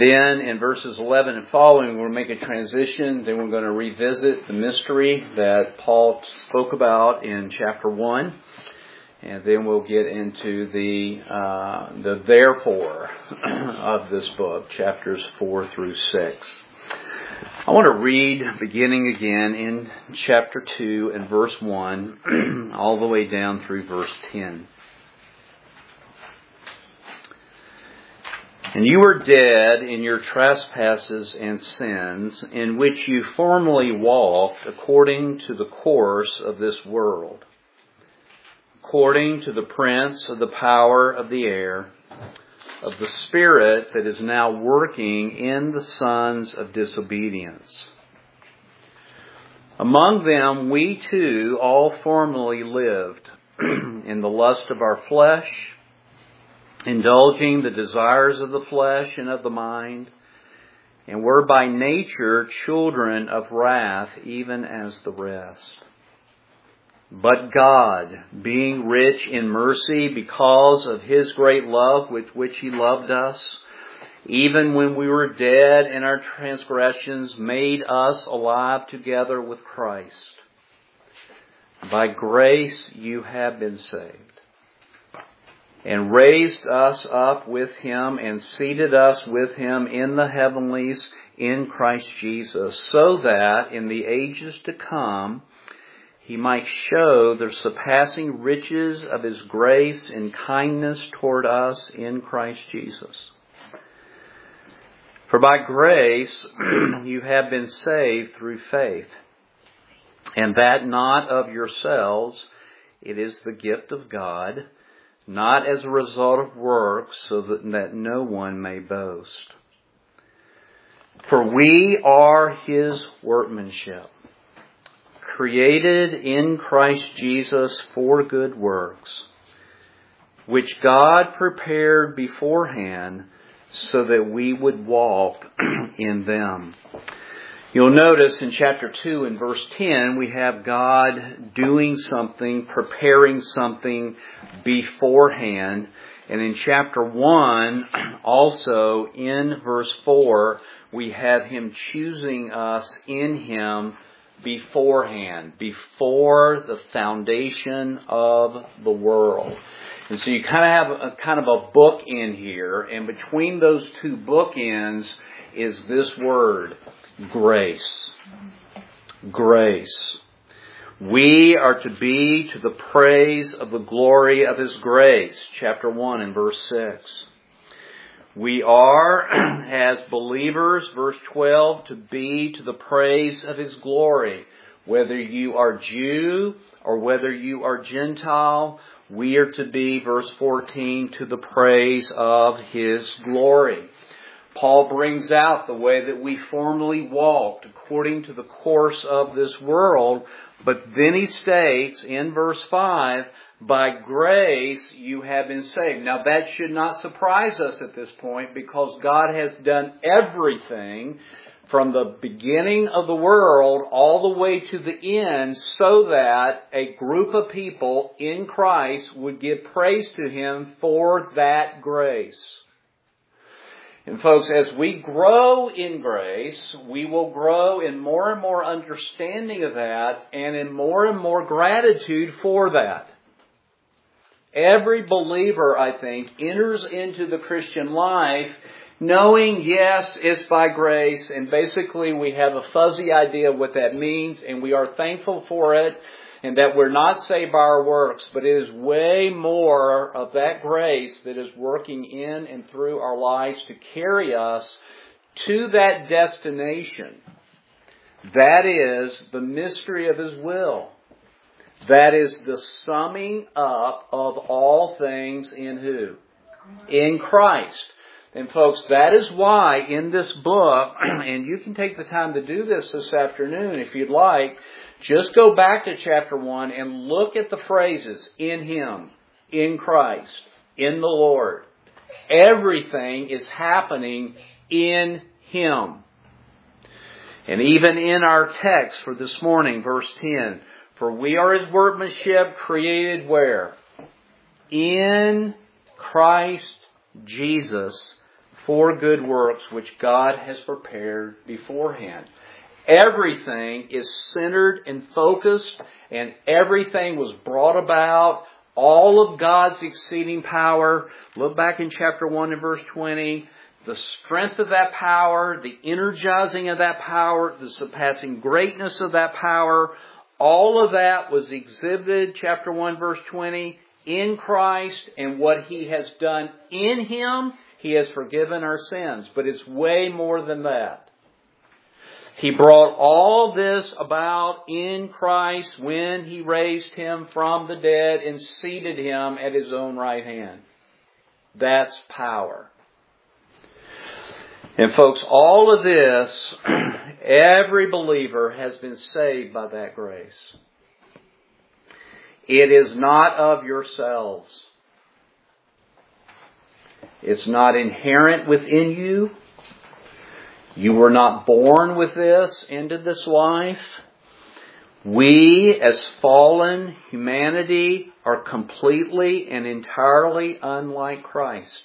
then in verses 11 and following, we're going to make a transition. Then we're going to revisit the mystery that Paul spoke about in chapter 1. And then we'll get into the therefore of this book, chapters 4 through 6. I want to read, beginning again in chapter 2 and verse 1, all the way down through verse 10. And you were dead in your trespasses and sins, in which you formerly walked according to the course of this world, according to the prince of the power of the air, of the spirit that is now working in the sons of disobedience. Among them we too all formerly lived in the lust of our flesh, indulging the desires of the flesh and of the mind, and were by nature children of wrath, even as the rest. But God, being rich in mercy because of His great love with which He loved us, even when we were dead in our transgressions, made us alive together with Christ. By grace you have been saved, and raised us up with Him and seated us with Him in the heavenlies in Christ Jesus, so that in the ages to come He might show the surpassing riches of His grace and kindness toward us in Christ Jesus. For by grace you have been saved through faith, and that not of yourselves, it is the gift of God, not as a result of works, so that no one may boast. For we are His workmanship, created in Christ Jesus for good works, which God prepared beforehand so that we would walk in them. You'll notice in chapter 2 and verse 10, we have God doing something, preparing something beforehand. And in chapter 1, also in verse 4, we have Him choosing us in Him beforehand, before the foundation of the world. And so you kind of have a book in here, and between those two bookends is this word, grace. Grace. We are to be to the praise of the glory of His grace. Chapter 1 and verse 6. We are, as believers, verse 12, to be to the praise of His glory. Whether you are Jew or whether you are Gentile, we are to be, verse 14, to the praise of His glory. Paul brings out the way that we formerly walked according to the course of this world, but then he states in verse 5, by grace you have been saved. Now that should not surprise us at this point, because God has done everything from the beginning of the world all the way to the end so that a group of people in Christ would give praise to Him for that grace. And folks, as we grow in grace, we will grow in more and more understanding of that and in more and more gratitude for that. Every believer, I think, enters into the Christian life knowing, yes, it's by grace, and basically we have a fuzzy idea of what that means, and we are thankful for it, and that we're not saved by our works, but it is way more of that grace that is working in and through our lives to carry us to that destination. That is the mystery of His will. That is the summing up of all things in who? In Christ. And folks, that is why in this book, and you can take the time to do this afternoon if you'd like, just go back to chapter 1 and look at the phrases, in Him, in Christ, in the Lord. Everything is happening in Him. And even in our text for this morning, verse 10, for we are His workmanship, created where? In Christ Jesus for good works which God has prepared beforehand. Everything is centered and focused, and everything was brought about. All of God's exceeding power. Look back in chapter 1 and verse 20. The strength of that power, the energizing of that power, the surpassing greatness of that power, all of that was exhibited, chapter 1 verse 20, in Christ, and what He has done in Him, He has forgiven our sins. But it's way more than that. He brought all this about in Christ when He raised Him from the dead and seated Him at His own right hand. That's power. And folks, all of this, every believer has been saved by that grace. It is not of yourselves. It's not inherent within you. You were not born with this into this life. We, as fallen humanity, are completely and entirely unlike Christ.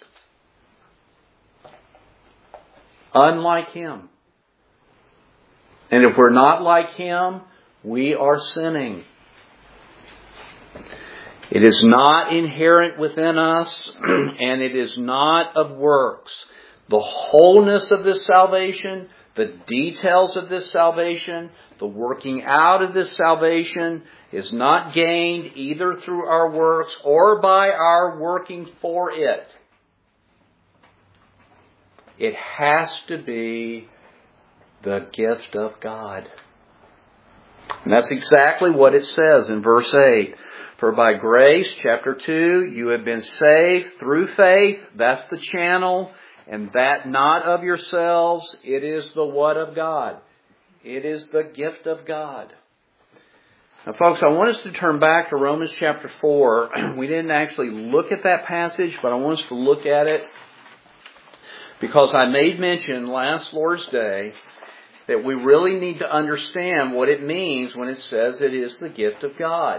Unlike Him. And if we're not like Him, we are sinning. It is not inherent within us, and it is not of works. The wholeness of this salvation, the details of this salvation, the working out of this salvation is not gained either through our works or by our working for it. It has to be the gift of God. And that's exactly what it says in verse 8. For by grace, chapter 2, you have been saved through faith. That's the channel. And that not of yourselves. It is the what of God. It is the gift of God. Now, folks, I want us to turn back to Romans chapter 4. We didn't actually look at that passage, but I want us to look at it because I made mention last Lord's Day that we really need to understand what it means when it says it is the gift of God.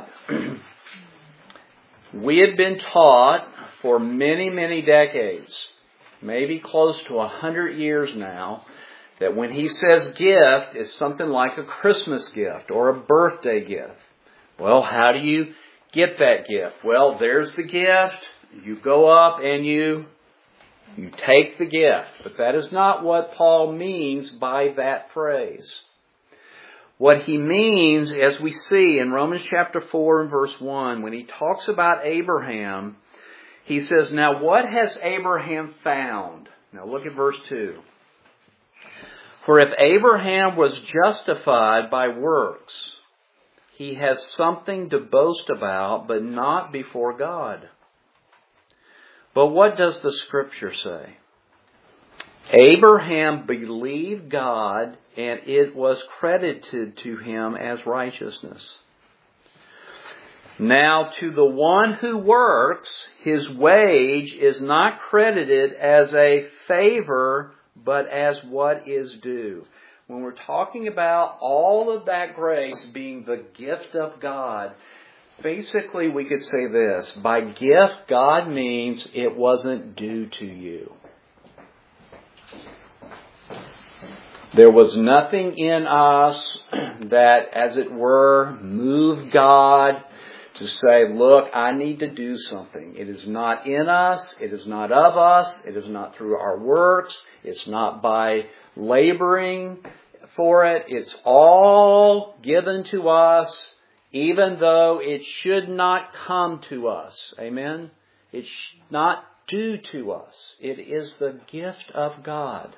We had been taught for many, many decades, maybe close to 100 years now, that when he says gift, it's something like a Christmas gift or a birthday gift. Well, how do you get that gift? Well, there's the gift. You go up and you take the gift. But that is not what Paul means by that phrase. What he means, as we see in Romans chapter 4 and verse 1, when he talks about Abraham, he says, now what has Abraham found? Now look at verse 2. For if Abraham was justified by works, he has something to boast about, but not before God. But what does the Scripture say? Abraham believed God, and it was credited to him as righteousness. Now, to the one who works, his wage is not credited as a favor, but as what is due. When we're talking about all of that grace being the gift of God, basically we could say this. By gift, God means it wasn't due to you. There was nothing in us that, as it were, moved God to say, look, I need to do something. It is not in us. It is not of us. It is not through our works. It's not by laboring for it. It's all given to us, even though it should not come to us. Amen? It's not due to us. It is the gift of God.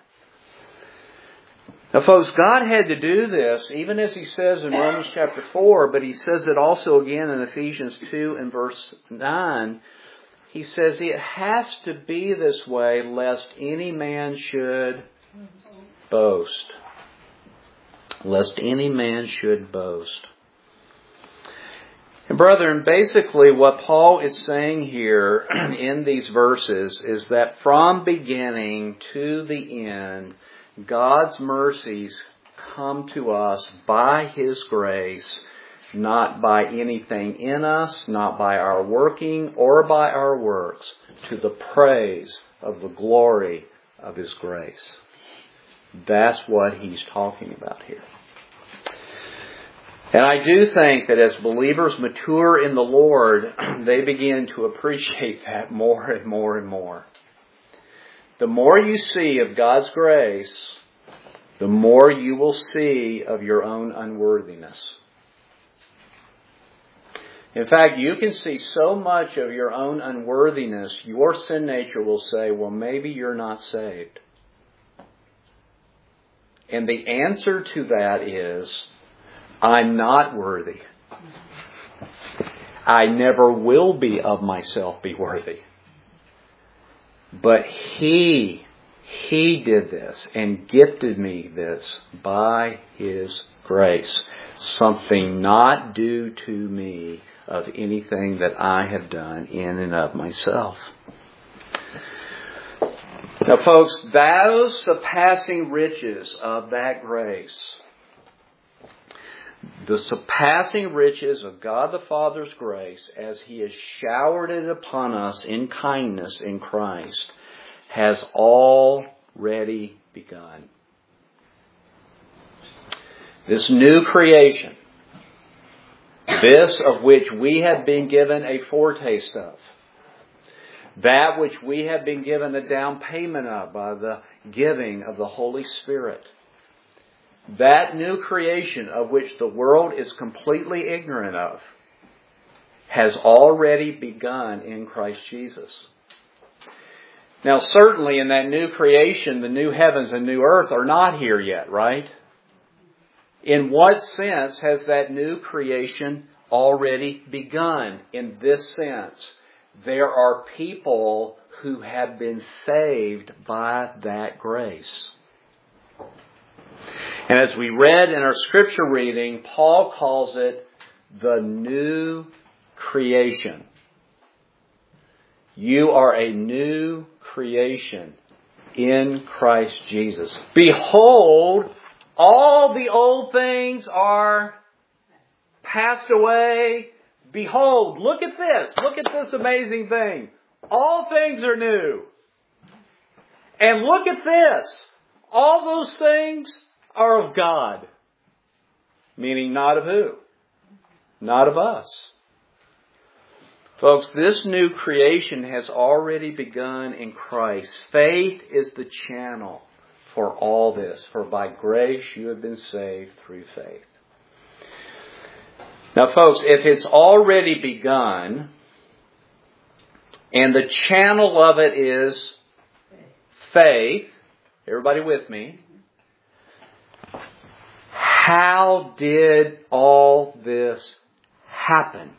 Now, folks, God had to do this, even as He says in Romans chapter 4, but He says it also again in Ephesians 2 and verse 9. He says it has to be this way lest any man should boast. Lest any man should boast. And brethren, basically what Paul is saying here in these verses is that from beginning to the end, God's mercies come to us by His grace, not by anything in us, not by our working or by our works, to the praise of the glory of His grace. That's what he's talking about here. And I do think that as believers mature in the Lord, they begin to appreciate that more and more and more. The more you see of God's grace, the more you will see of your own unworthiness. In fact, you can see so much of your own unworthiness, your sin nature will say, well, maybe you're not saved. And the answer to that is, I'm not worthy. I never will be of myself be worthy. But He did this and gifted me this by His grace. Something not due to me of anything that I have done in and of myself. Now folks, those surpassing riches of that grace, the surpassing riches of God the Father's grace as He has showered it upon us in kindness in Christ, has already begun. This new creation, this of which we have been given a foretaste of, that which we have been given a down payment of by the giving of the Holy Spirit, that new creation of which the world is completely ignorant of, has already begun in Christ Jesus. Now certainly in that new creation, the new heavens and new earth are not here yet, right? In what sense has that new creation already begun? In this sense, there are people who have been saved by that grace. And as we read in our scripture reading, Paul calls it the new creation. You are a new creation in Christ Jesus. Behold, all the old things are passed away. Behold, look at this. Look at this amazing thing. All things are new. And look at this. All those things are of God. Meaning not of who? Not of us. Folks, this new creation has already begun in Christ. Faith is the channel for all this. For by grace you have been saved through faith. Now folks, if it's already begun, and the channel of it is faith, everybody with me? How did all this happen?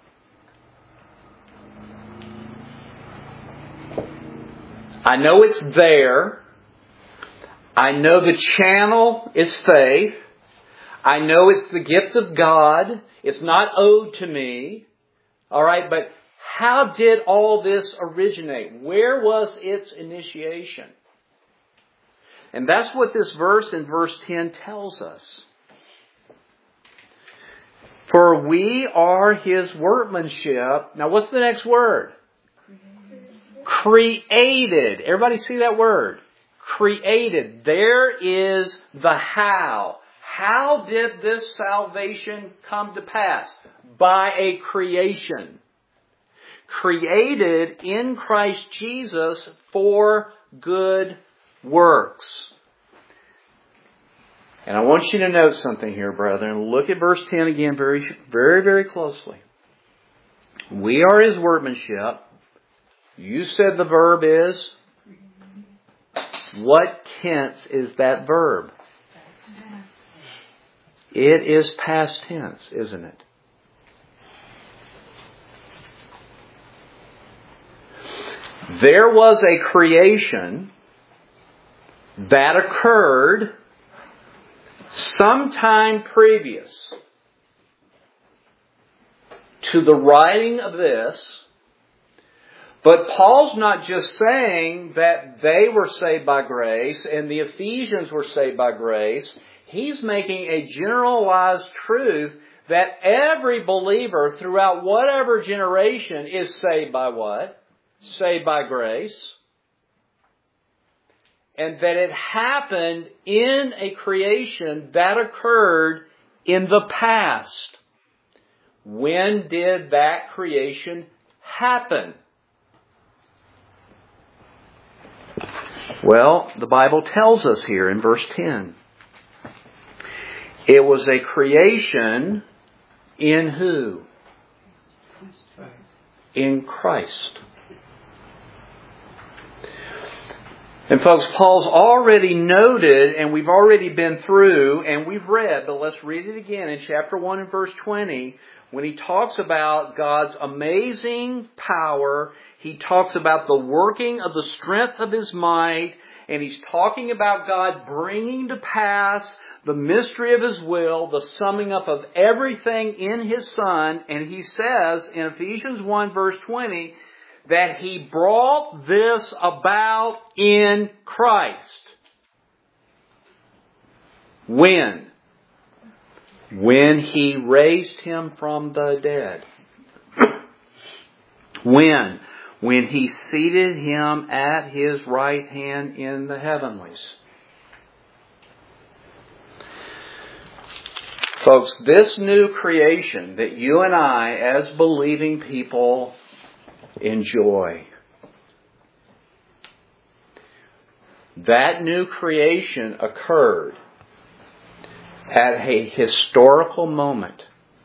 I know it's there. I know the channel is faith. I know it's the gift of God. It's not owed to me. All right, but how did all this originate? Where was its initiation? And that's what this verse in verse 10 tells us. For we are His workmanship. Now what's the next word? Created. Everybody see that word? Created. There is the how. How did this salvation come to pass? By a creation. Created in Christ Jesus for good works. And I want you to note something here, brethren. Look at verse 10 again very, very, very closely. We are His workmanship. You said the verb is? What tense is that verb? It is past tense, isn't it? There was a creation that occurred sometime previous to the writing of this. But Paul's not just saying that they were saved by grace and the Ephesians were saved by grace. He's making a generalized truth that every believer throughout whatever generation is saved by what? Saved by grace. and that it happened in a creation that occurred in the past. When did that creation happen? Well, the Bible tells us here in verse 10. It was a creation in who? In Christ. And folks, Paul's already noted, and we've already been through, and we've read, but let's read it again in chapter 1 and verse 20. When he talks about God's amazing power, he talks about the working of the strength of His might, and he's talking about God bringing to pass the mystery of His will, the summing up of everything in His Son. And he says in Ephesians 1 verse 20, that He brought this about in Christ. When? When He raised Him from the dead. When? When He seated Him at His right hand in the heavenlies. Folks, this new creation that you and I, as believing people, enjoy. That new creation occurred at a historical moment.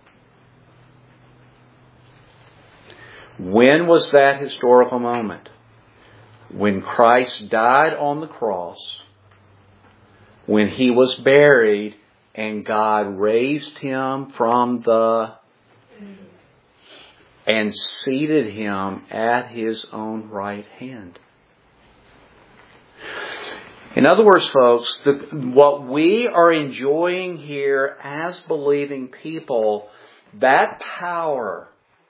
When was that historical moment? When Christ died on the cross, when He was buried, and God raised Him from the and seated Him at His own right hand. In other words, folks, what we are enjoying here as believing people, that power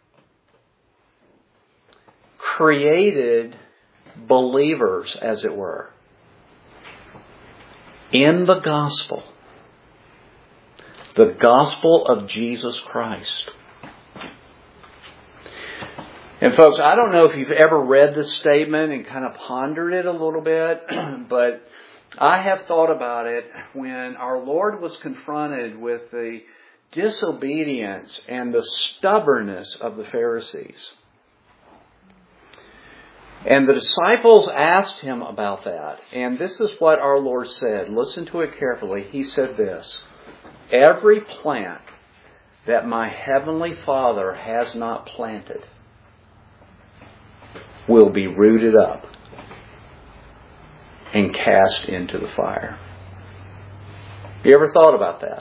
created believers, as it were, in the gospel. The gospel of Jesus Christ. And folks, I don't know if you've ever read this statement and kind of pondered it a little bit, but I have thought about it when our Lord was confronted with the disobedience and the stubbornness of the Pharisees. And the disciples asked Him about that. And this is what our Lord said. Listen to it carefully. He said this: every plant that my heavenly Father has not planted will be rooted up and cast into the fire. You ever thought about that?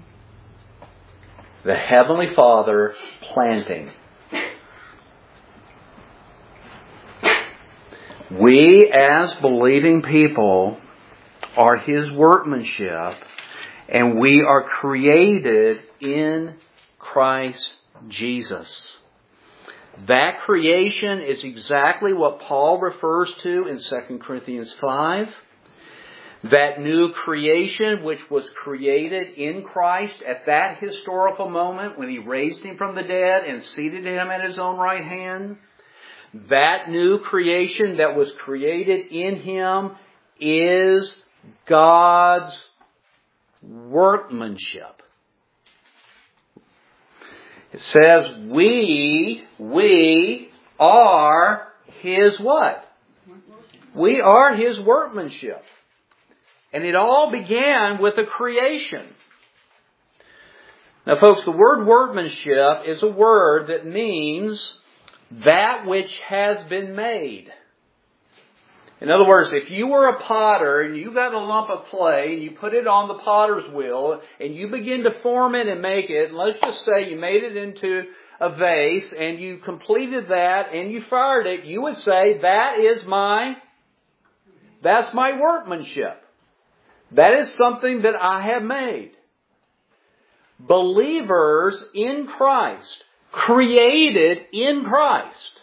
The Heavenly Father planting. We, as believing people, are His workmanship, and we are created in Christ Jesus. That creation is exactly what Paul refers to in 2 Corinthians 5. That new creation which was created in Christ at that historical moment when He raised Him from the dead and seated Him at His own right hand. That new creation that was created in Him is God's workmanship. It says we are His what? We are His workmanship. And it all began with a creation. Now folks, the word workmanship is a word that means that which has been made. In other words, if you were a potter and you got a lump of clay and you put it on the potter's wheel and you begin to form it and make it, and let's just say you made it into a vase and you completed that and you fired it, you would say, that's my workmanship. That is something that I have made. Believers in Christ, created in Christ,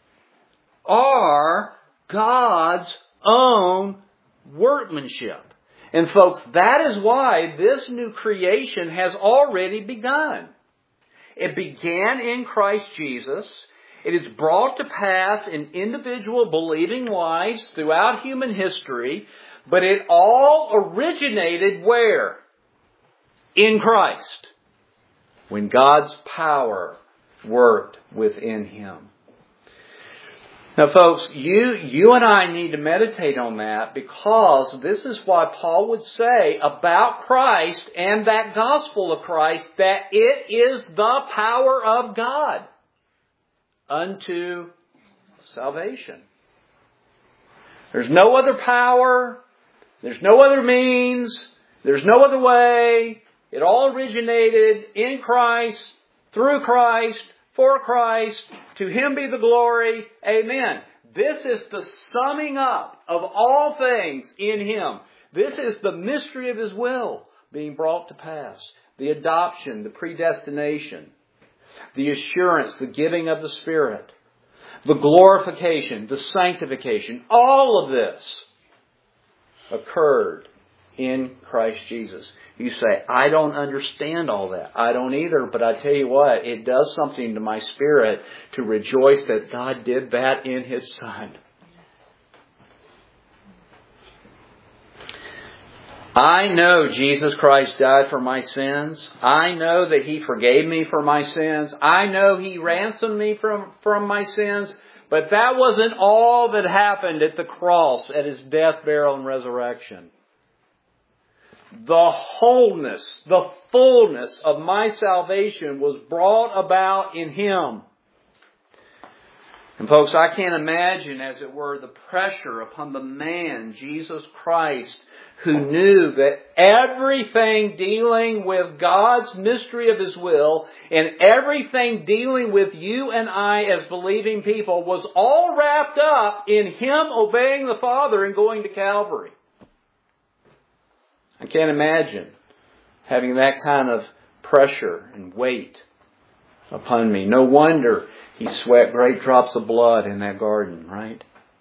are God's own workmanship. And folks, that is why this new creation has already begun. It began in Christ Jesus. It is brought to pass in individual believing lives throughout human history. But it all originated where? In Christ. When God's power worked within Him. Now folks, you and I need to meditate on that, because this is why Paul would say about Christ and that gospel of Christ that it is the power of God unto salvation. There's no other power. There's no other means. There's no other way. It all originated in Christ, through Christ, for Christ. To Him be the glory. Amen. This is the summing up of all things in Him. This is the mystery of His will being brought to pass. The adoption, the predestination, the assurance, the giving of the Spirit, the glorification, the sanctification. All of this occurred in Christ Jesus. You say, I don't understand all that. I don't either, but I tell you what, it does something to my spirit to rejoice that God did that in His Son. I know Jesus Christ died for my sins. I know that He forgave me for my sins. I know He ransomed me from my sins. But that wasn't all that happened at the cross, at His death, burial, and resurrection. The wholeness, the fullness of my salvation was brought about in Him. And folks, I can't imagine, as it were, the pressure upon the man, Jesus Christ, who knew that everything dealing with God's mystery of His will and everything dealing with you and I as believing people was all wrapped up in Him obeying the Father and going to Calvary. I can't imagine having that kind of pressure and weight upon me. No wonder He sweat great drops of blood in that garden, right?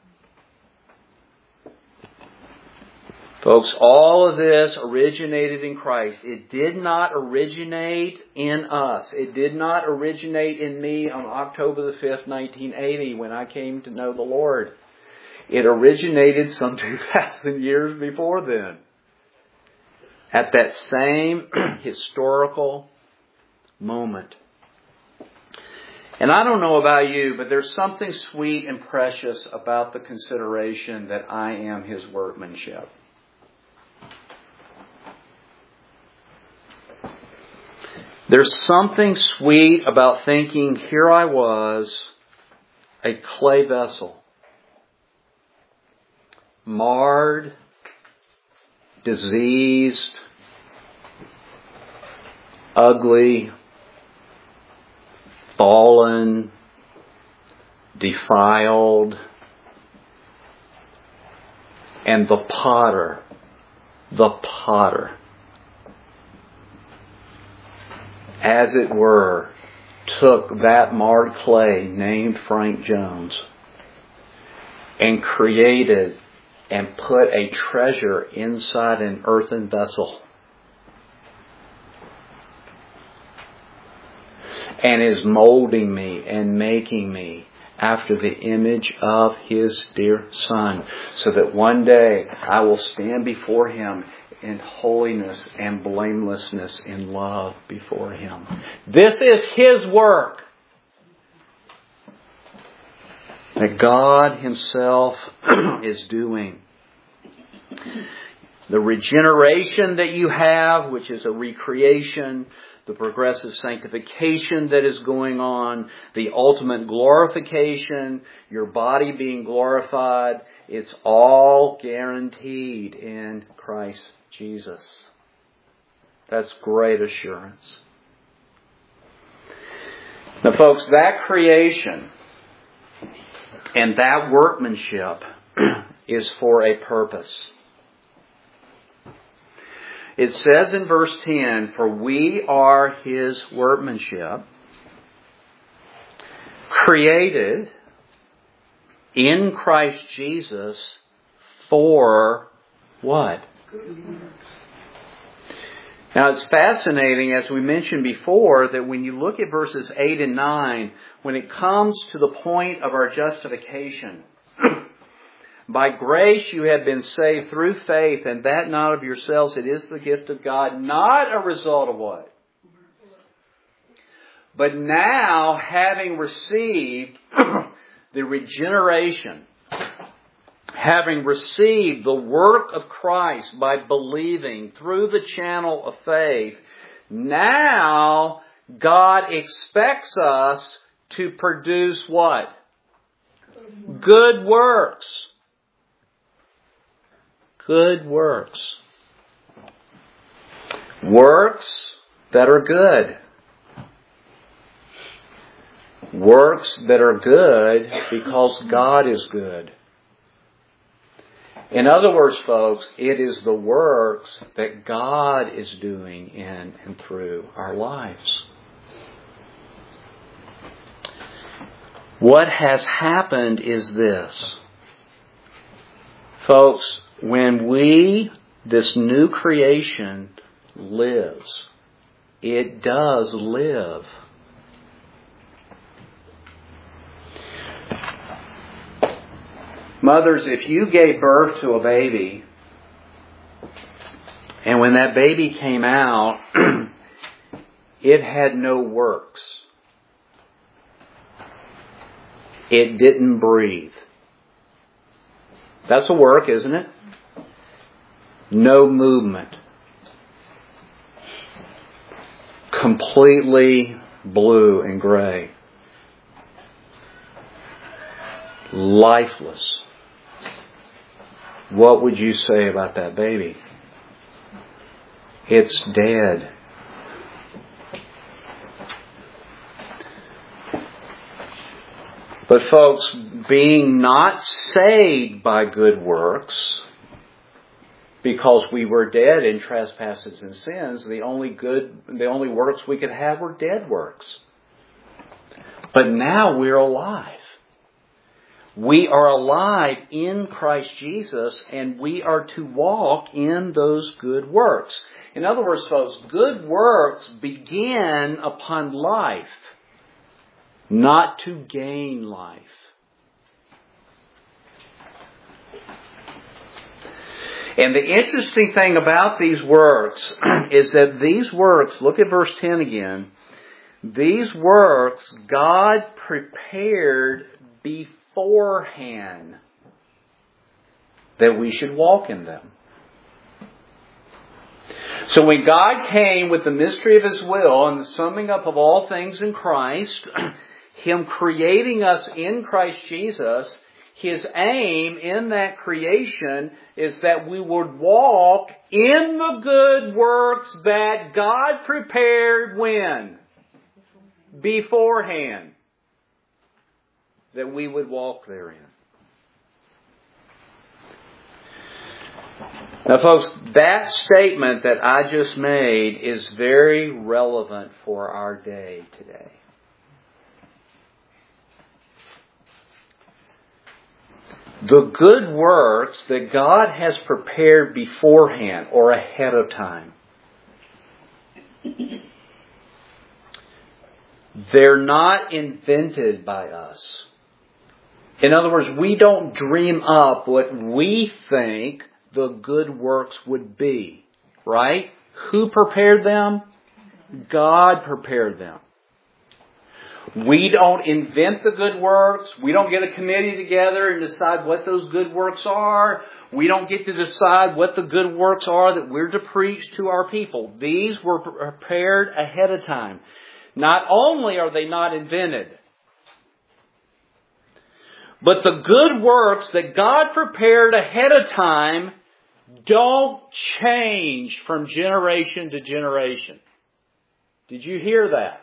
Folks, all of this originated in Christ. It did not originate in us. It did not originate in me on October the 5th, 1980, when I came to know the Lord. It originated some 2,000 years before then. At that same historical moment. And I don't know about you, but there's something sweet and precious about the consideration that I am His workmanship. There's something sweet about thinking, here I was, a clay vessel, marred, diseased, ugly, fallen, defiled, and the potter, as it were, took that marred clay named Frank Jones and created and put a treasure inside an earthen vessel. And is molding me and making me after the image of His dear Son, so that one day I will stand before Him in holiness and blamelessness in love before Him. This is His work that God Himself is doing. The regeneration that you have, which is a recreation, the progressive sanctification that is going on, the ultimate glorification, your body being glorified, it's all guaranteed in Christ Jesus. That's great assurance. Now folks, that creation and that workmanship is for a purpose. It says in verse 10, for we are His workmanship, created in Christ Jesus for what? Now it's fascinating, as we mentioned before, that when you look at verses 8 and 9, when it comes to the point of our justification, By grace you have been saved through faith, and that not of yourselves. It is the gift of God, not a result of what? But now, having received the regeneration, having received the work of Christ by believing through the channel of faith, now God expects us to produce what? Good works. Good works. Works that are good. Works that are good because God is good. In other words, folks, it is the works that God is doing in and through our lives. What has happened is this. Folks, when this new creation lives, it does live. Mothers, if you gave birth to a baby, and when that baby came out, it had no works. It didn't breathe. That's a work, isn't it? No movement. Completely blue and gray. Lifeless. What would you say about that baby? It's dead. But folks, being not saved by good works, because we were dead in trespasses and sins, the only works we could have were dead works. But now we're alive. We are alive in Christ Jesus, and we are to walk in those good works. In other words, folks, good works begin upon life, not to gain life. And the interesting thing about these works is that these works, look at verse 10 again, these works God prepared beforehand that we should walk in them. So when God came with the mystery of His will and the summing up of all things in Christ, Him creating us in Christ Jesus, His aim in that creation is that we would walk in the good works that God prepared when? Beforehand. That we would walk therein. Now folks, that statement that I just made is very relevant for our day today. The good works that God has prepared beforehand or ahead of time, they're not invented by us. In other words, we don't dream up what we think the good works would be. Right? Who prepared them? God prepared them. We don't invent the good works. We don't get a committee together and decide what those good works are. We don't get to decide what the good works are that we're to preach to our people. These were prepared ahead of time. Not only are they not invented, but the good works that God prepared ahead of time don't change from generation to generation. Did you hear that?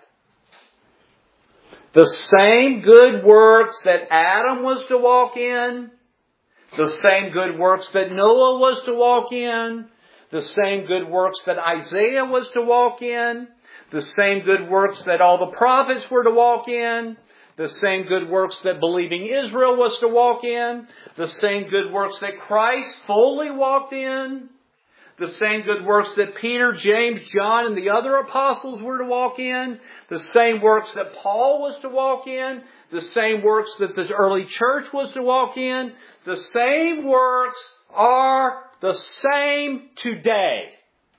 The same good works that Adam was to walk in, the same good works that Noah was to walk in, the same good works that Isaiah was to walk in, the same good works that all the prophets were to walk in, the same good works that believing Israel was to walk in, the same good works that Christ fully walked in, the same good works that Peter, James, John, and the other apostles were to walk in, the same works that Paul was to walk in, the same works that the early church was to walk in, the same works are the same today.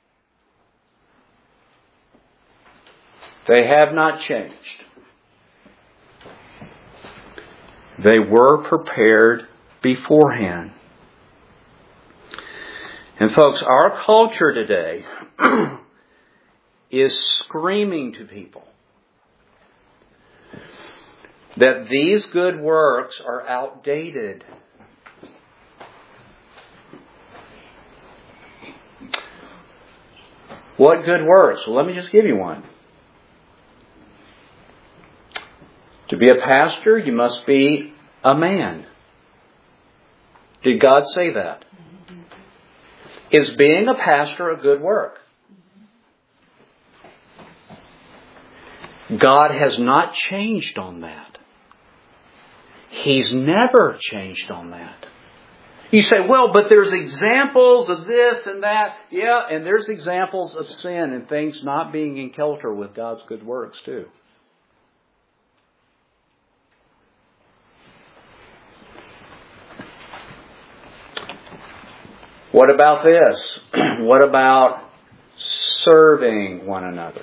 They have not changed. They were prepared beforehand. And folks, our culture today is screaming to people that these good works are outdated. What good works? Well, let me just give you one. To be a pastor, you must be a man. Did God say that? Is being a pastor a good work? God has not changed on that. He's never changed on that. You say, well, but there's examples of this and that. Yeah, and there's examples of sin and things not being in kilter with God's good works too. What about this? What about serving one another?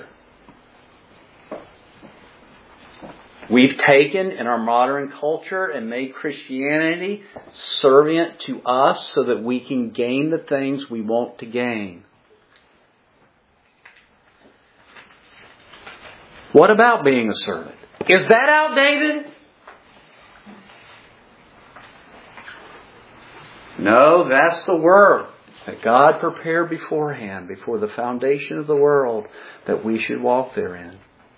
We've taken in our modern culture and made Christianity servient to us so that we can gain the things we want to gain. What about being a servant? Is that outdated? No, that's the work that God prepared beforehand, before the foundation of the world, that we should walk therein.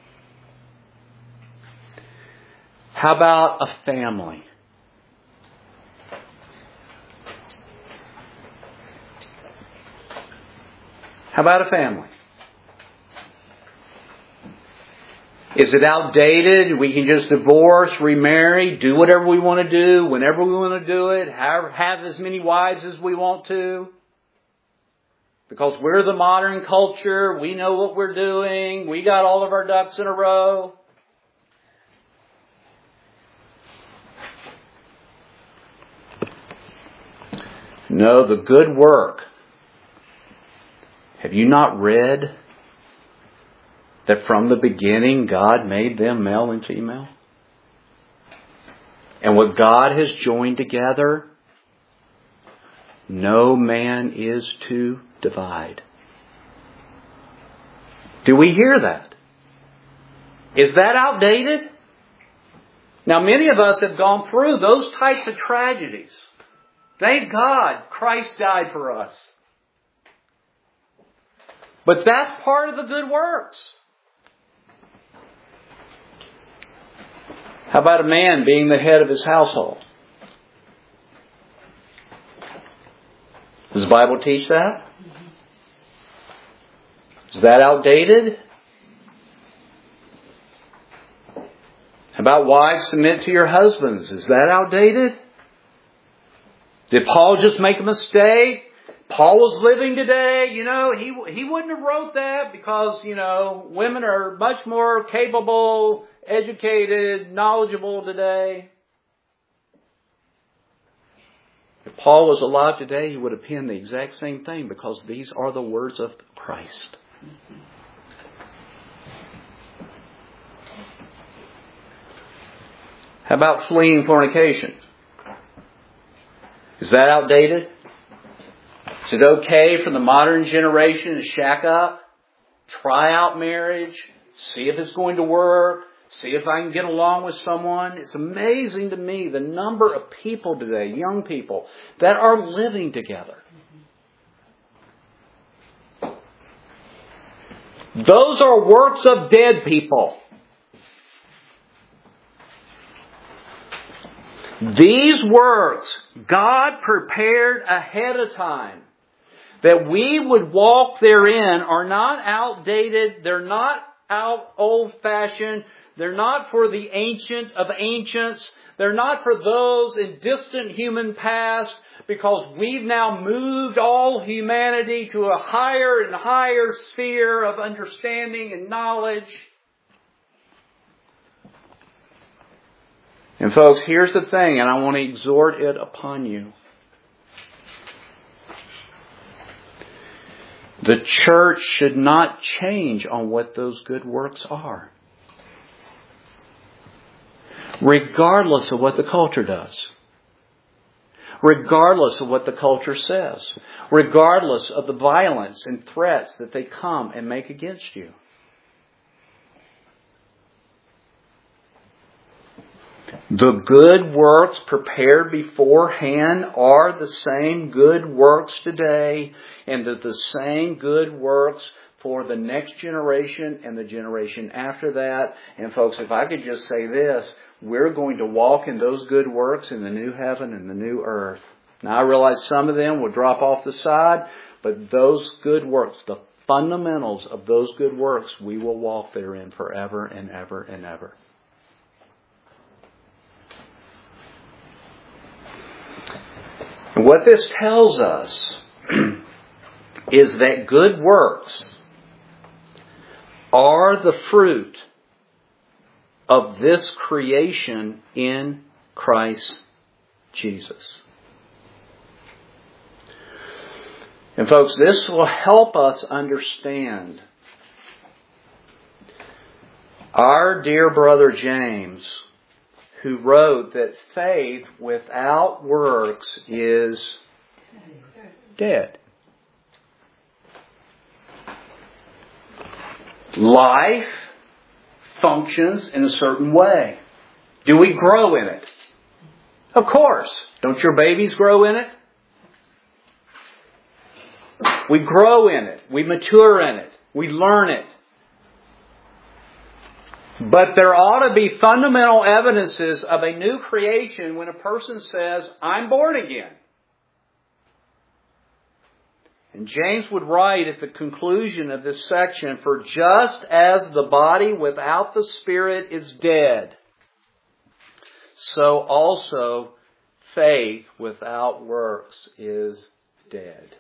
How about a family? How about a family? Is it outdated? We can just divorce, remarry, do whatever we want to do, whenever we want to do it, have as many wives as we want to. Because we're the modern culture, we know what we're doing, we got all of our ducks in a row. No, the good work. Have you not read that from the beginning God made them male and female? And what God has joined together, no man is to divide. Do we hear that? Is that outdated? Now, many of us have gone through those types of tragedies. Thank God Christ died for us. But that's part of the good works. How about a man being the head of his household? Does the Bible teach that? Is that outdated? How about wives submit to your husbands? Is that outdated? Did Paul just make a mistake? Paul was living today, he wouldn't have wrote that because, women are much more capable, educated, knowledgeable today. If Paul was alive today, he would have penned the exact same thing because these are the words of Christ. How about fleeing fornication? Is that outdated? Is it okay for the modern generation to shack up, try out marriage, see if it's going to work, see if I can get along with someone? It's amazing to me the number of people today, young people, that are living together. Those are works of dead people. These works God prepared ahead of time that we would walk therein are not outdated. They're not old-fashioned. They're not for the ancient of ancients. They're not for those in distant human past. because we've now moved all humanity to a higher and higher sphere of understanding and knowledge. And folks, here's the thing, and I want to exhort it upon you. The church should not change on what those good works are, regardless of what the culture does, regardless of what the culture says, regardless of the violence and threats that they come and make against you. The good works prepared beforehand are the same good works today, and the same good works for the next generation and the generation after that. And folks, if I could just say this, we're going to walk in those good works in the new heaven and the new earth. Now I realize some of them will drop off the side, but those good works, the fundamentals of those good works, we will walk therein forever and ever and ever. And what this tells us is that good works are the fruit of this creation in Christ Jesus. And folks, this will help us understand our dear brother James, who wrote that faith without works is dead. Life functions in a certain way. Do we grow in it? Of course. Don't your babies grow in it? We grow in it. We mature in it. We learn it. But there ought to be fundamental evidences of a new creation when a person says, I'm born again. And James would write at the conclusion of this section, for just as the body without the spirit is dead, so also faith without works is dead.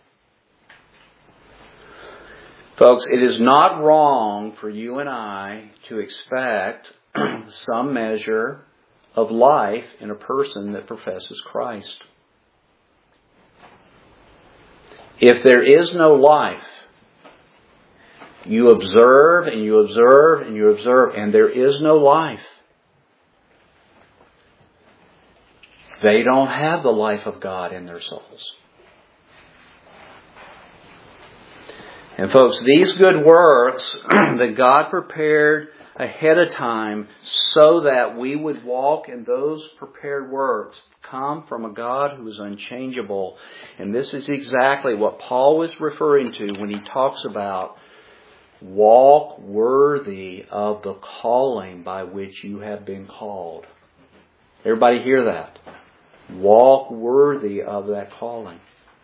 Folks, it is not wrong for you and I to expect some measure of life in a person that professes Christ. If there is no life, you observe and you observe and you observe, and there is no life, they don't have the life of God in their souls. And folks, these good works that God prepared ahead of time so that we would walk in those prepared works come from a God who is unchangeable. And this is exactly what Paul was referring to when he talks about walk worthy of the calling by which you have been called. Everybody hear that? Walk worthy of that calling.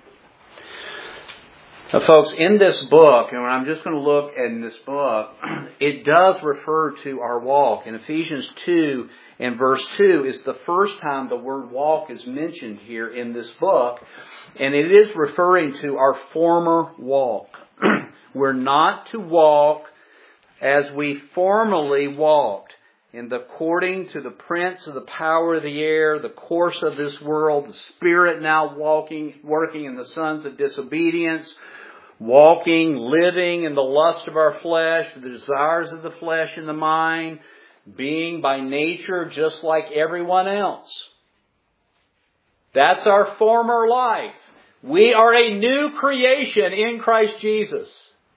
Now, folks, in this book, and I'm just going to look in this book, it does refer to our walk. In Ephesians 2 and verse 2 is the first time the word walk is mentioned here in this book. And it is referring to our former walk. We're not to walk as we formerly walked, according to the prince of the power of the air, the course of this world, the spirit now working in the sons of disobedience, living in the lust of our flesh, the desires of the flesh and the mind, being by nature just like everyone else. That's our former life. We are a new creation in Christ Jesus.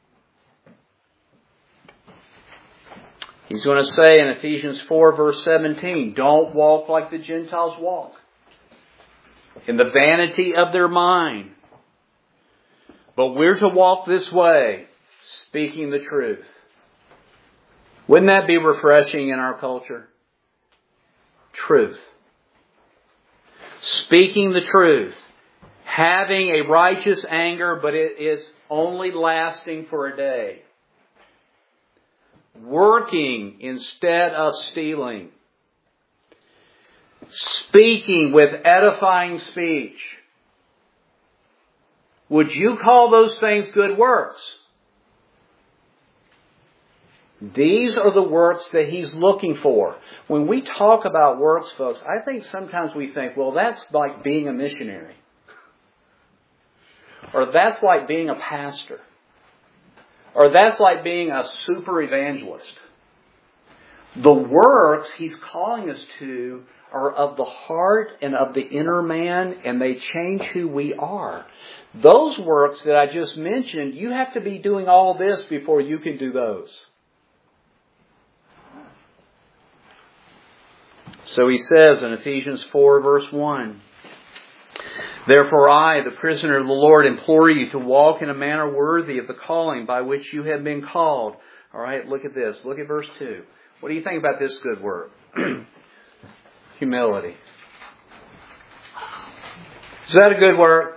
He's going to say in Ephesians 4 verse 17, don't walk like the Gentiles walk, in the vanity of their mind. But we're to walk this way, speaking the truth. Wouldn't that be refreshing in our culture? Truth. Speaking the truth. Having a righteous anger, but it is only lasting for a day. Working instead of stealing. Speaking with edifying speech. Would you call those things good works? These are the works that He's looking for. When we talk about works, folks, I think sometimes we think, well, that's like being a missionary. Or that's like being a pastor. Or that's like being a super evangelist. The works He's calling us to are of the heart and of the inner man, and they change who we are. Those works that I just mentioned, you have to be doing all this before you can do those. So he says in Ephesians 4 verse 1, "Therefore I, the prisoner of the Lord, implore you to walk in a manner worthy of the calling by which you have been called." All right, look at this. Look at verse 2. What do you think about this good work? Humility. Is that a good work?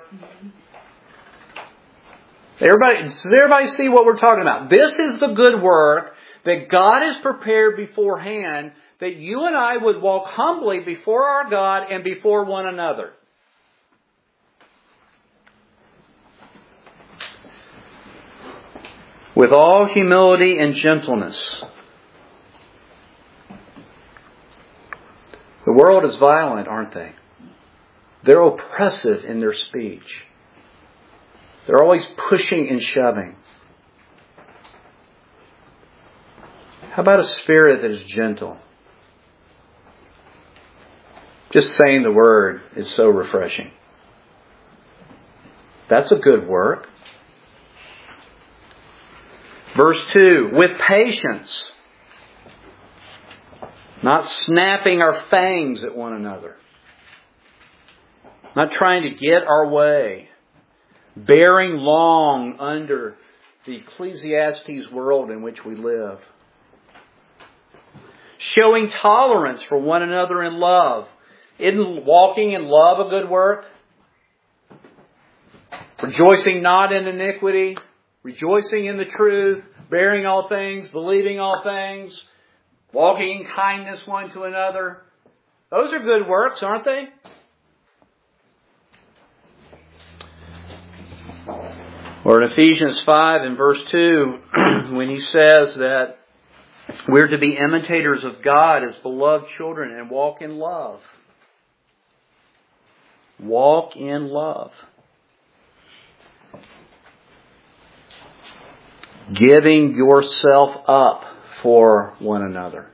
Does everybody see what we're talking about? This is the good work that God has prepared beforehand, that you and I would walk humbly before our God and before one another. With all humility and gentleness. The world is violent, aren't they? They're oppressive in their speech. They're always pushing and shoving. How about a spirit that is gentle? Just saying the word is so refreshing. That's a good work. Verse 2, with patience. Not snapping our fangs at one another. Not trying to get our way. Bearing long under the Ecclesiastes world in which we live. Showing tolerance for one another in love. Isn't walking in love a good work? Rejoicing not in iniquity. Rejoicing in the truth. Bearing all things. Believing all things. Walking in kindness one to another. Those are good works, aren't they? Or in Ephesians 5 and verse 2, when he says that we're to be imitators of God as beloved children and walk in love. Walk in love. Giving yourself up for one another.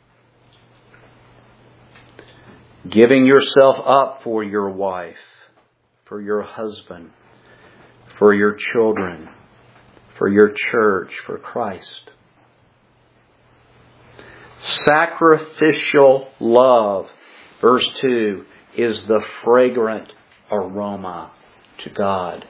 Giving yourself up for your wife, for your husband, for your children, for your church, for Christ. Sacrificial love, verse 2, is the fragrant aroma to God.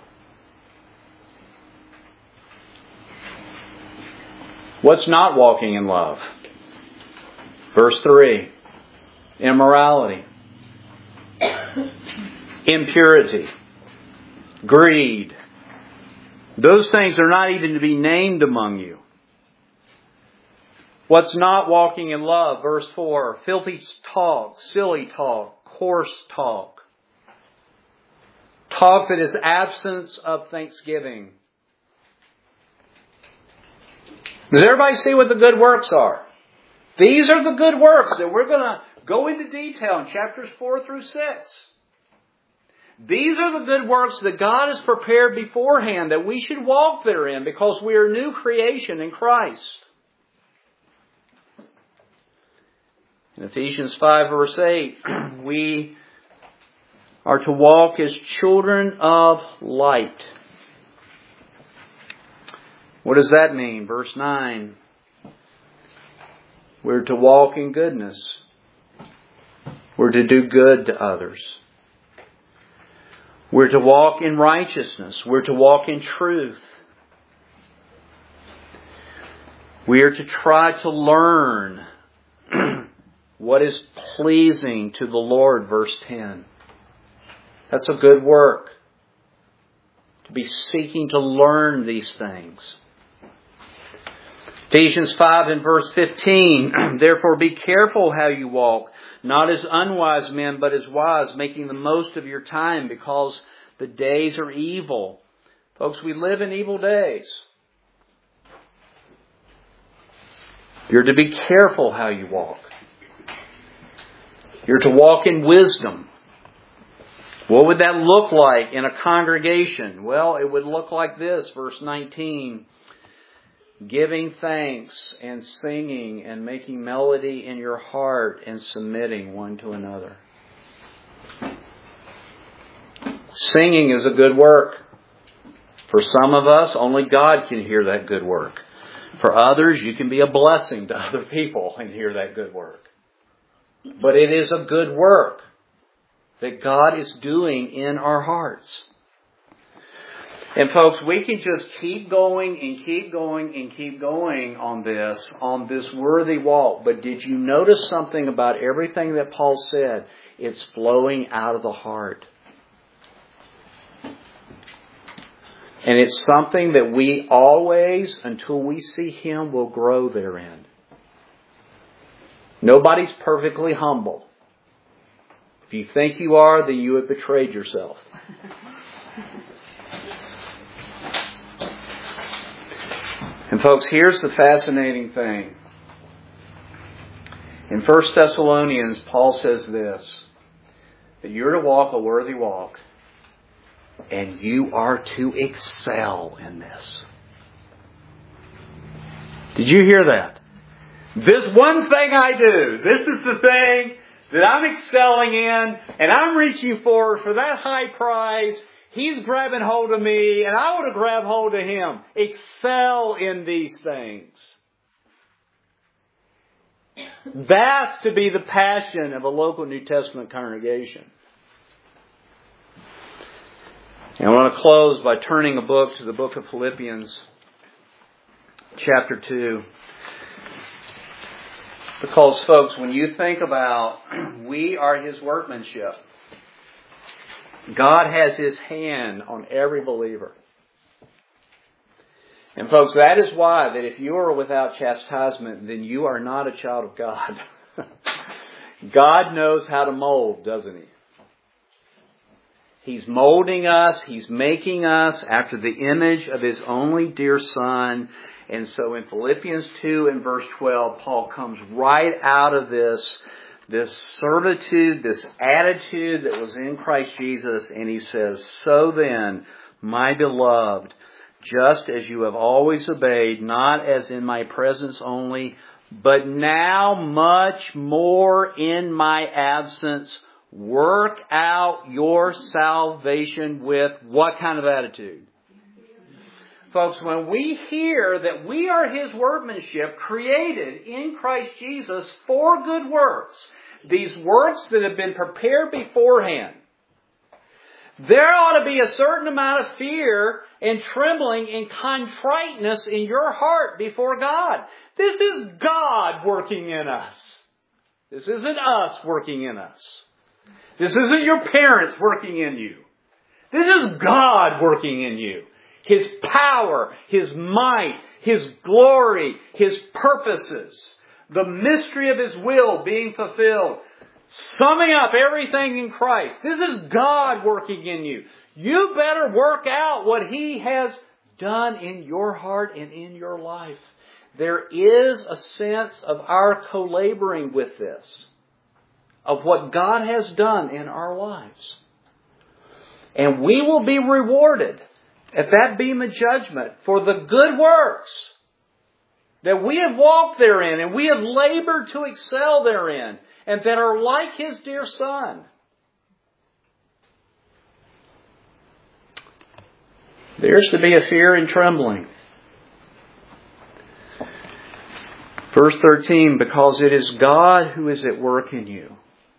What's not walking in love? Verse 3, immorality, impurity, greed. Those things are not even to be named among you. What's not walking in love? Verse 4, filthy talk, silly talk, coarse talk. Talk that is absence of thanksgiving. Does everybody see what the good works are? These are the good works that we're going to go into detail in chapters 4 through 6. These are the good works that God has prepared beforehand that we should walk therein because we are new creation in Christ. In Ephesians 5 verse 8, we are to walk as children of light. What does that mean? Verse 9. We're to walk in goodness. We're to do good to others. We're to walk in righteousness. We're to walk in truth. We are to try to learn what is pleasing to the Lord, verse 10. That's a good work. To be seeking to learn these things. Ephesians 5 and verse 15, therefore be careful how you walk, not as unwise men, but as wise, making the most of your time, because the days are evil. Folks, we live in evil days. You're to be careful how you walk. You're to walk in wisdom. What would that look like in a congregation? Well, it would look like this, verse 19. Giving thanks and singing and making melody in your heart and submitting one to another. Singing is a good work. For some of us, only God can hear that good work. For others, you can be a blessing to other people and hear that good work. But it is a good work that God is doing in our hearts. And folks, we can just keep going and keep going and keep going on this worthy walk. But did you notice something about everything that Paul said? It's flowing out of the heart. And it's something that we always, until we see Him, will grow therein. Nobody's perfectly humble. If you think you are, then you have betrayed yourself. And folks, here's the fascinating thing. In 1 Thessalonians, Paul says this, that you're to walk a worthy walk, and you are to excel in this. Did you hear that? This one thing I do, this is the thing that I'm excelling in, and I'm reaching forward for that high prize. He's grabbing hold of me, and I want to grab hold of him. Excel in these things. That's to be the passion of a local New Testament congregation. And I want to close by turning a book to the book of Philippians, chapter 2. Because, folks, when you think about we are His workmanship, God has His hand on every believer. And folks, that is why that if you are without chastisement, then you are not a child of God. God knows how to mold, doesn't He? He's molding us. He's making us after the image of His only dear Son. And so in Philippians 2 and verse 12, Paul comes right out of this servitude, this attitude that was in Christ Jesus. And he says, so then, my beloved, just as you have always obeyed, not as in my presence only, but now much more in my absence, work out your salvation with what kind of attitude? Folks, when we hear that we are His workmanship created in Christ Jesus for good works, these works that have been prepared beforehand, there ought to be a certain amount of fear and trembling and contriteness in your heart before God. This is God working in us. This isn't us working in us. This isn't your parents working in you. This is God working in you. His power, His might, His glory, His purposes, the mystery of His will being fulfilled. Summing up everything in Christ. This is God working in you. You better work out what He has done in your heart and in your life. There is a sense of our co-laboring with this, of what God has done in our lives. And we will be rewarded at that beam of judgment for the good works that we have walked therein and we have labored to excel therein and that are like His dear Son. There's to be a fear and trembling. Verse 13, because it is God who is at work in you,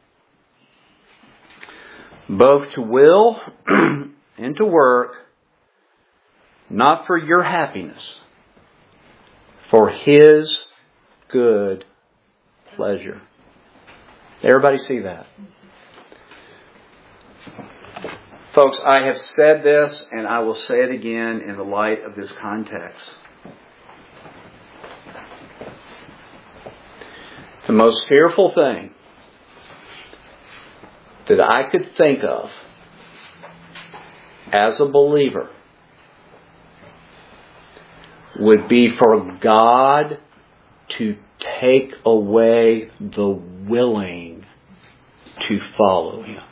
both to will and to work, not for your happiness, for His good pleasure. Everybody see that? Folks, I have said this and I will say it again in the light of this context. The most fearful thing that I could think of as a believer would be for God to take away the willing to follow Him.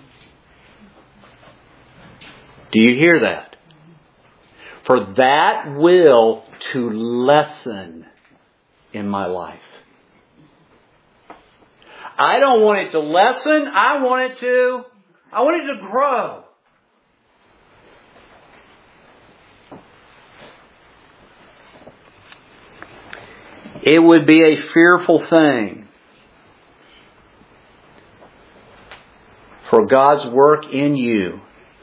Do you hear that? For that will to lessen in my life. I don't want it to lessen. I want it to grow. It would be a fearful thing for God's work in you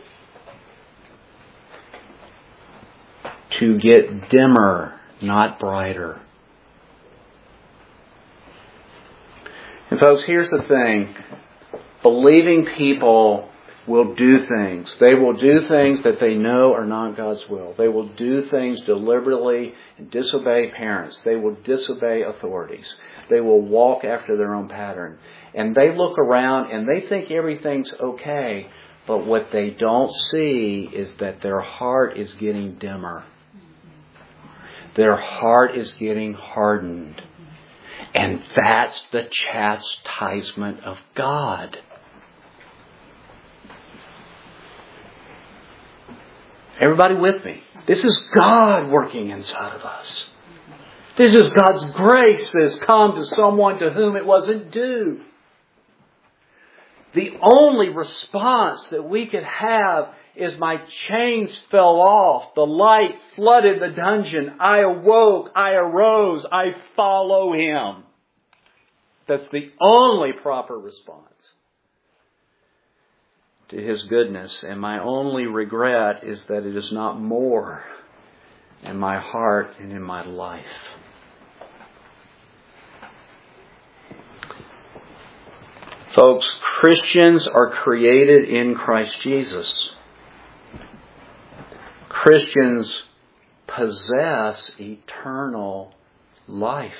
to get dimmer, not brighter. And folks, here's the thing. Believing people will do things. They will do things that they know are not God's will. They will do things deliberately and disobey parents. They will disobey authorities. They will walk after their own pattern. And they look around and they think everything's okay. But what they don't see is that their heart is getting dimmer. Their heart is getting hardened. And that's the chastisement of God. Everybody with me? This is God working inside of us. This is God's grace that has come to someone to whom it wasn't due. The only response that we could have is my chains fell off. The light flooded the dungeon. I awoke. I arose. I follow Him. That's the only proper response to His goodness. And my only regret is that it is not more in my heart and in my life. Folks, Christians are created in Christ Jesus. Christians possess eternal life.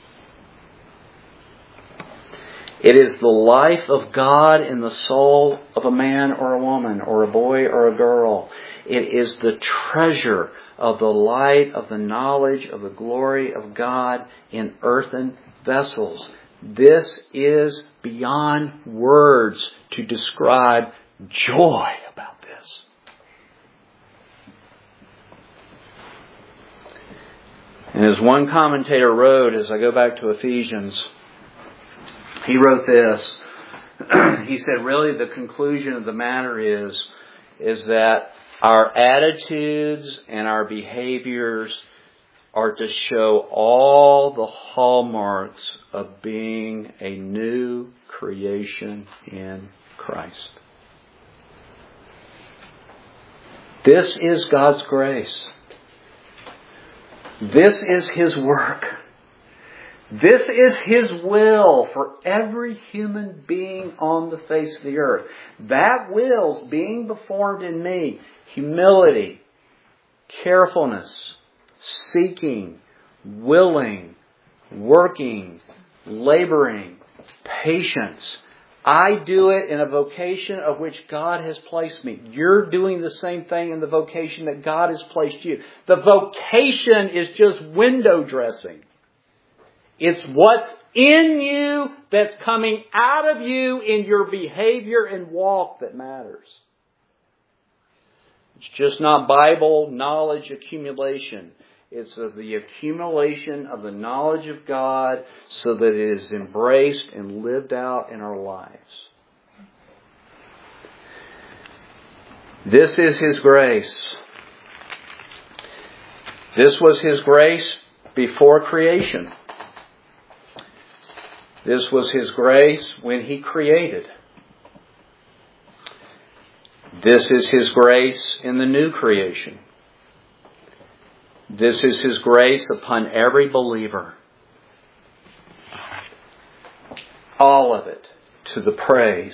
It is the life of God in the soul of a man or a woman, or a boy or a girl. It is the treasure of the light of the knowledge of the glory of God in earthen vessels. This is beyond words to describe joy about this. And as one commentator wrote, as I go back to Ephesians, he wrote this. He said, really, the conclusion of the matter is that our attitudes and our behaviors are to show all the hallmarks of being a new creation in Christ. This is God's grace. This is His work. This is His will for every human being on the face of the earth. That will's being performed in me. Humility, carefulness, seeking, willing, working, laboring, patience. I do it in a vocation of which God has placed me. You're doing the same thing in the vocation that God has placed you. The vocation is just window dressing. It's what's in you that's coming out of you in your behavior and walk that matters. It's just not Bible knowledge accumulation. It's of the accumulation of the knowledge of God so that it is embraced and lived out in our lives. This is His grace. This was His grace before creation. This was His grace when He created. This is His grace in the new creation. This is His grace upon every believer. All of it to the praise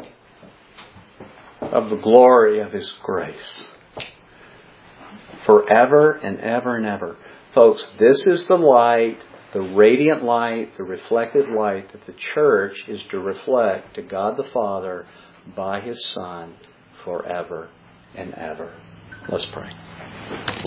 of the glory of His grace. Forever and ever and ever. Folks, this is the light, the radiant light, the reflected light that the church is to reflect to God the Father by His Son forever and ever. Let's pray.